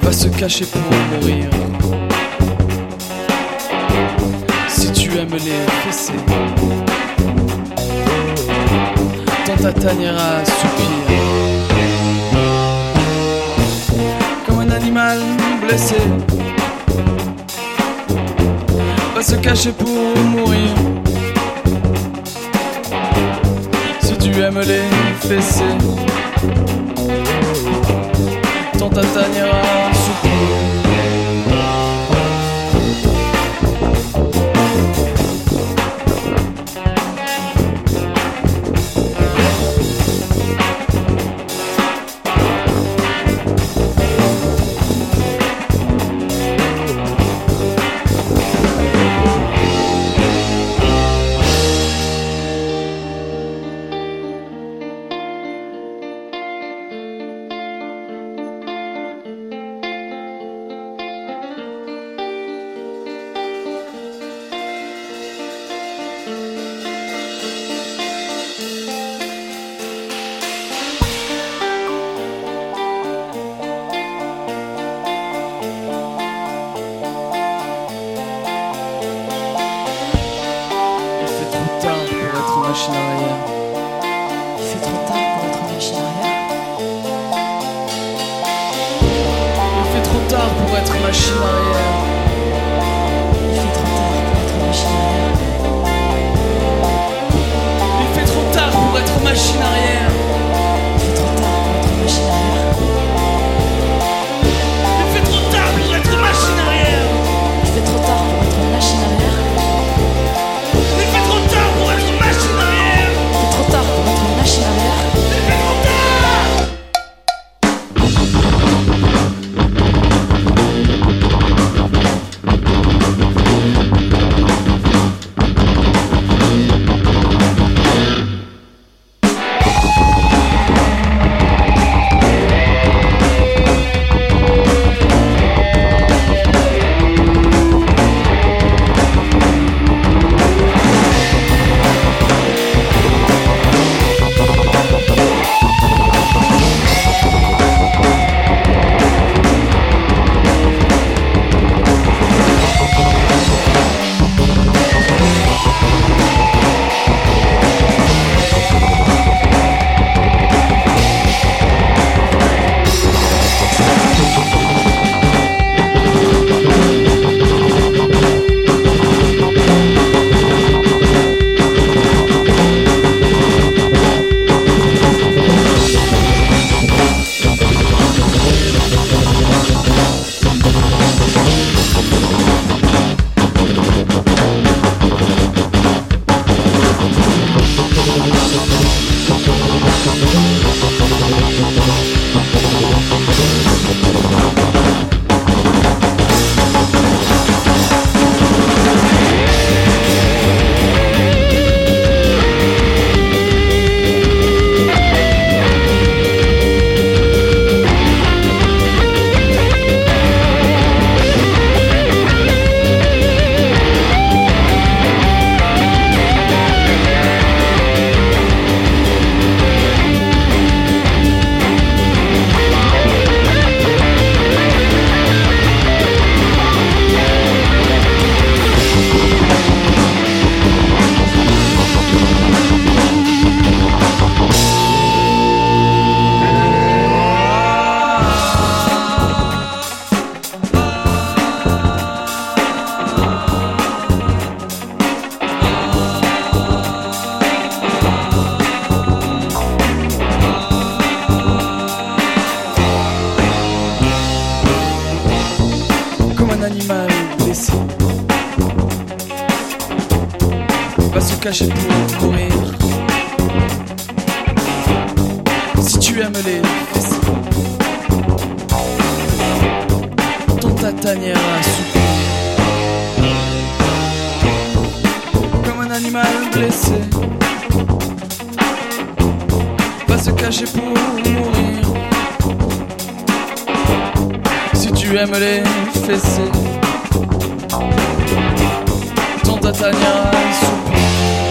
va se cacher pour mourir. Si tu aimes les fessées, dans ta tanière à soupir. Comme un animal blessé, va se cacher pour mourir. Si tu aimes les fessées, dans ta tanière à soupir. Machine arrière. Il fait trop tard pour être machine arrière. Il fait trop tard pour être machine arrière. Il fait trop tard pour être machine arrière. Il fait trop tard pour être machine arrière. Il fait trop tard pour être machine arrière. Il fait trop tard pour être machine arrière. Il fait trop tard pour être machine arrière. Il fait trop tard pour être machine arrière. Il fait trop tard pour être machine arrière. Il fait trop tard. Animal blessé va se cacher pour mourir. Si tu aimes les fessées, dans ta tanière à soupir. Comme un animal blessé va se cacher pour mourir. Si tu aimes les fessées, dans ta tanière à soupir.